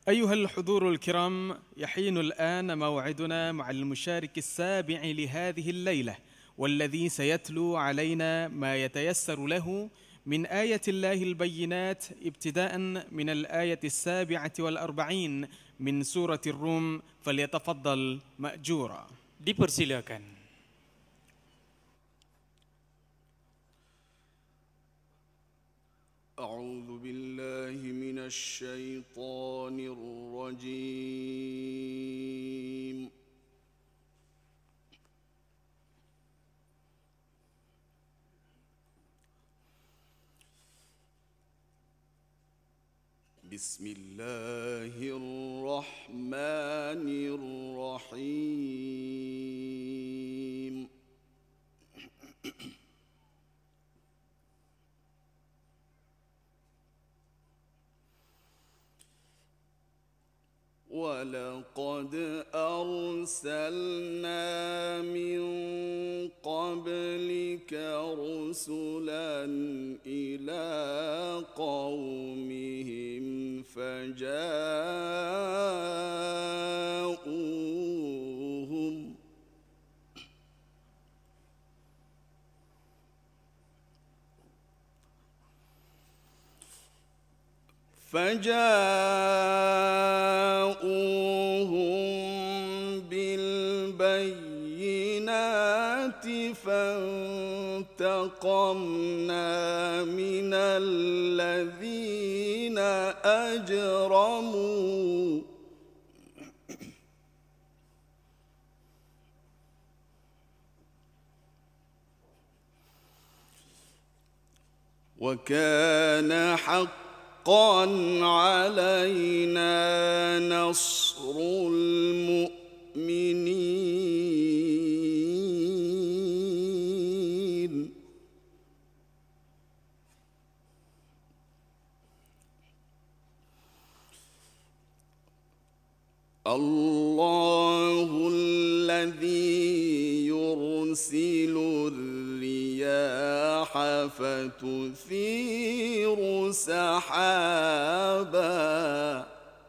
أيها الحضور الكرام، يحين الآن موعدنا مع المشارك السابع لهذه الليلة، والذي سيتلو علينا ما يتيسر له من آية الله البينات، ابتداء من الآية 47 من سورة الروم. فليتفضل مأجورا. Dipersilakan. أعوذ بالله من الشيطان الرجيم. بسم الله الرحمن الرحيم. ولقد أرسلنا من قبلك رسلا إلى قومهم فجاءوهم بالبينات فانتقمنا من الذين أجرموا وكان حقا علينا نصر المؤمنين. الله الذي يرسل الرياح فتثير سحابا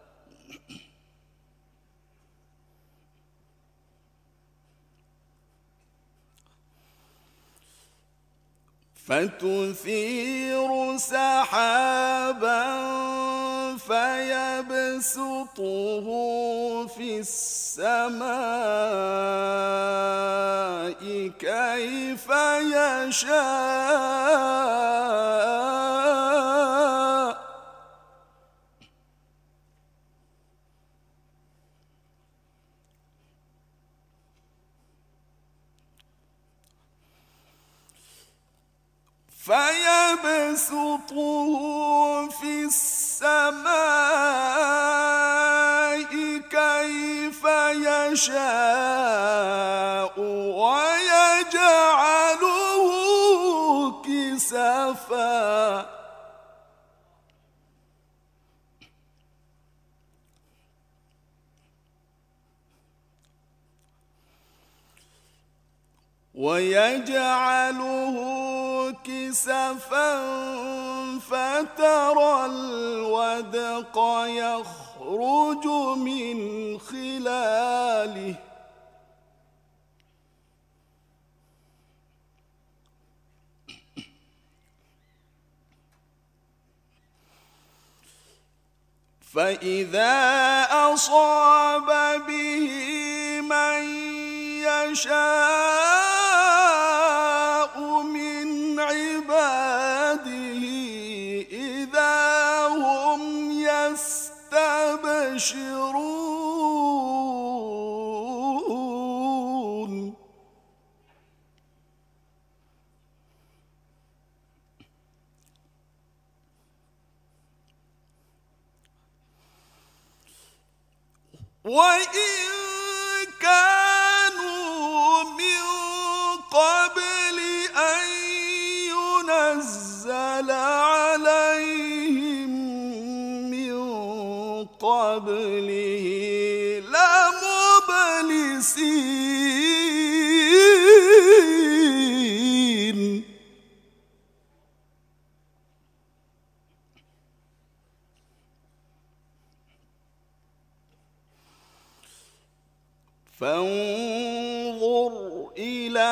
فيبسطه في السماء كيف يشاء ويجعله كسفا فترى الودق يخرج من خلاله فإذا أصاب به من يشاء من عباده إذا هم يستبشرون. وإن كانوا من قبل أن ينزل عليهم من قبله لمبلسين. فانظر إلى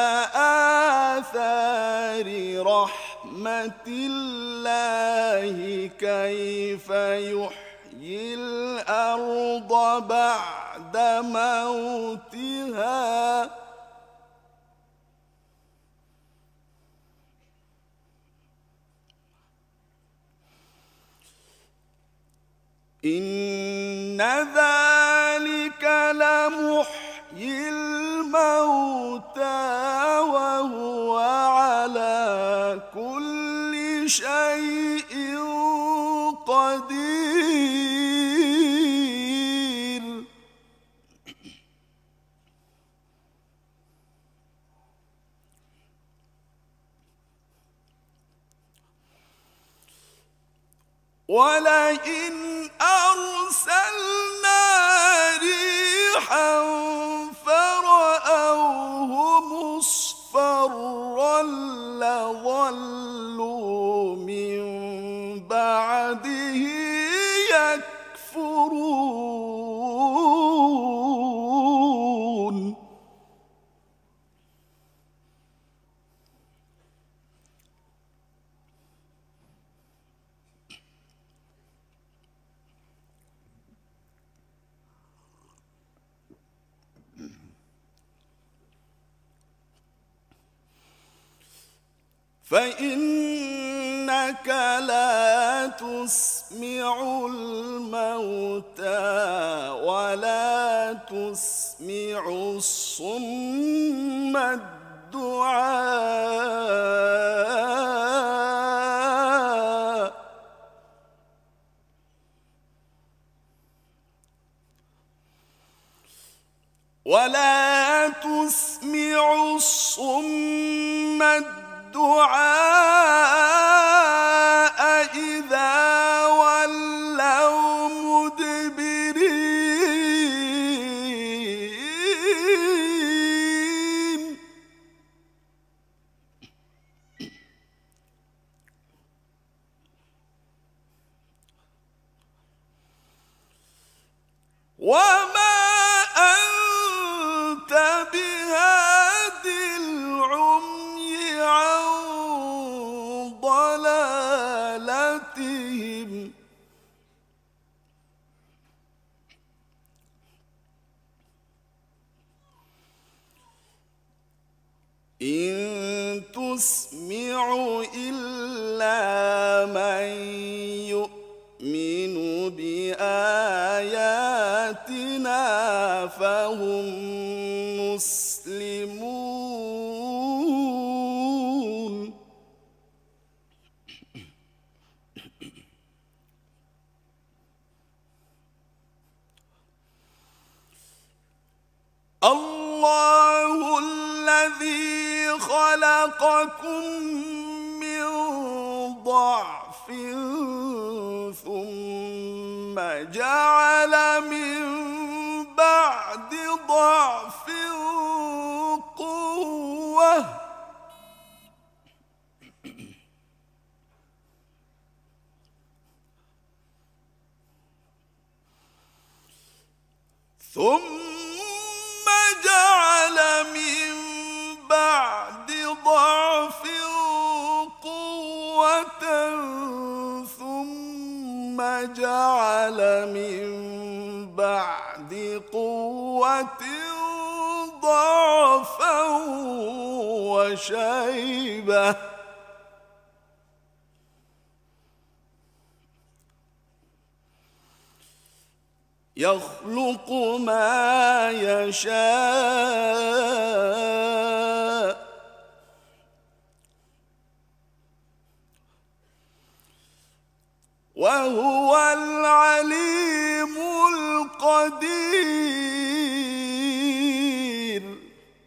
آثار رحمة الله كيف يحيي الأرض بعد موتها إن ذلك لمحيي الموتى وهو على كل شيء قدير ولئن أرسلنا ريحا فرأوه مصفرا لظلوا من بعده يكفرون فإنك لا تسمع الموتى ولا تسمع الصم الدعاء ولا تسمع الصم الدعاء إذا ولوا مدبرين وما أنت بهاد العمي عن ضلالتهم إن تسمع إلا من يؤمن بآياتنا فهم مسلمون الله الذي خلقكم من ضعف ثم جعل من بعد ضعف قوة ثم جعل من بعد ضعف قوة ثم جعل من بعد قوة ضعفا وشيبة يخلق ما يشاء وهو العليم القدير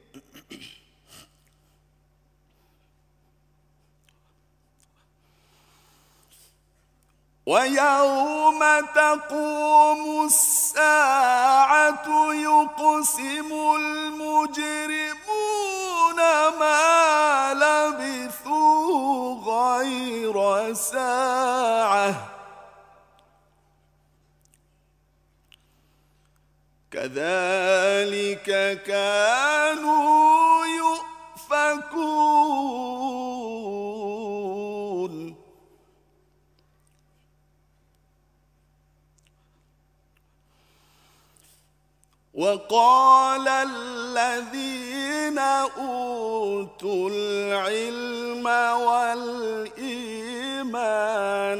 ويوم تقوم الساعة يقسم المجرمون ما لبثوا غير ساعة كذلك كانوا يؤفكون وقال الذين أوتوا العلم والإيمان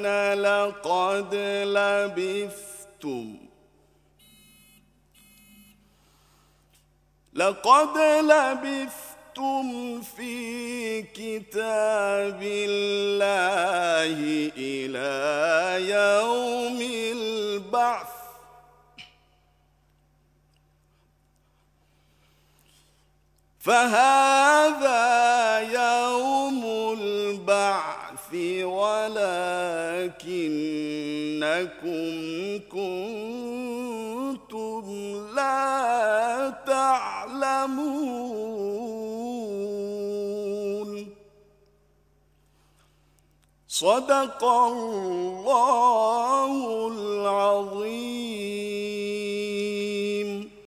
لقد لبثتم في كتاب الله إلى يوم البعث فهذا يوم البعث ولكنكم كنتم لا تعلمون. صدق الله